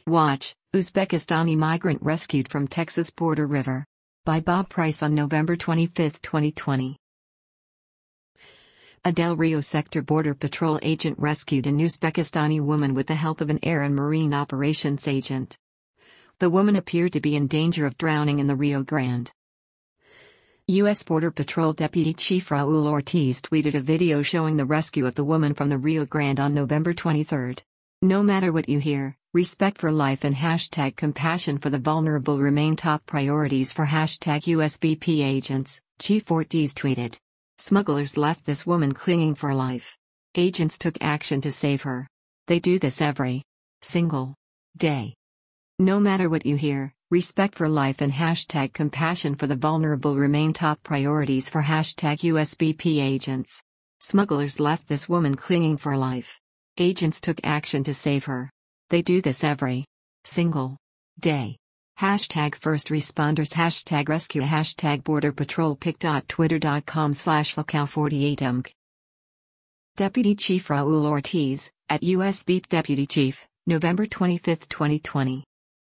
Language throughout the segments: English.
Watch, Uzbekistani migrant rescued from Texas border river. By Bob Price on November 25, 2020. A Del Rio sector border patrol agent rescued an Uzbekistani woman with the help of an air and marine operations agent. The woman appeared to be in danger of drowning in the Rio Grande. U.S. Border Patrol Deputy Chief Raul Ortiz tweeted a video showing the rescue of the woman from the Rio Grande on November 23. No matter what you hear, respect for life and #compassion for the vulnerable remain top priorities for #USBP agents, Chief Ortiz tweeted. Smugglers left this woman clinging for life. Agents took action to save her. They do this every single day. No matter what you hear, respect for life and #compassion for the vulnerable remain top priorities for #USBP agents. Smugglers left this woman clinging for life. Agents took action to save her. They do this every single day. #first responders #rescue #borderpatrolpic.twitter.com/falcow48umc. Deputy Chief Raul Ortiz, at USBP Deputy Chief, November 25, 2020.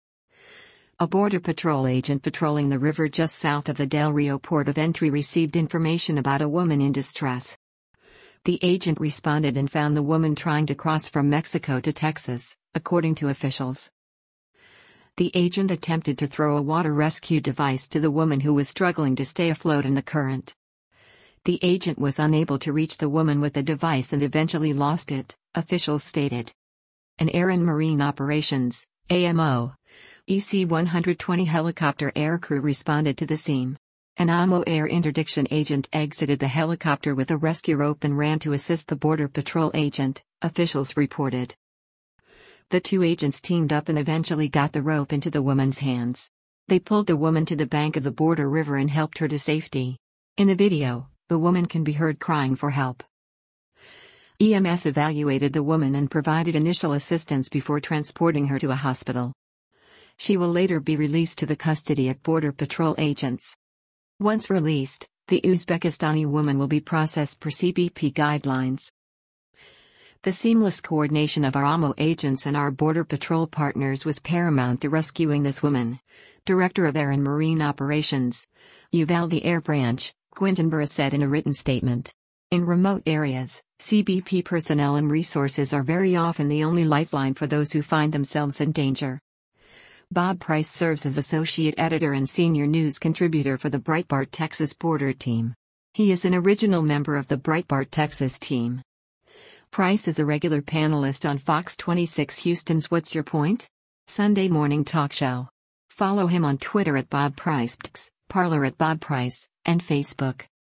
A Border Patrol agent patrolling the river just south of the Del Rio port of entry received information about a woman in distress. The agent responded and found the woman trying to cross from Mexico to Texas, according to officials. The agent attempted to throw a water rescue device to the woman who was struggling to stay afloat in the current. The agent was unable to reach the woman with the device and eventually lost it, officials stated. An Air and Marine Operations (AMO) EC-120 helicopter aircrew responded to the scene. An AMO air interdiction agent exited the helicopter with a rescue rope and ran to assist the Border Patrol agent, officials reported. The two agents teamed up and eventually got the rope into the woman's hands. They pulled the woman to the bank of the border river and helped her to safety. In the video, the woman can be heard crying for help. EMS evaluated the woman and provided initial assistance before transporting her to a hospital. She will later be released to the custody of Border Patrol agents. Once released, the Uzbekistani woman will be processed per CBP guidelines. The seamless coordination of our AMO agents and our Border Patrol partners was paramount to rescuing this woman, Director of Air and Marine Operations, Uvalde Air Branch, Quinton Burris said in a written statement. In remote areas, CBP personnel and resources are very often the only lifeline for those who find themselves in danger. Bob Price serves as associate editor and senior news contributor for the Breitbart Texas Border Team. He is an original member of the Breitbart Texas team. Price is a regular panelist on Fox 26 Houston's What's Your Point? Sunday morning talk show. Follow him on Twitter at Bob Price, Parler at Bob Price, and Facebook.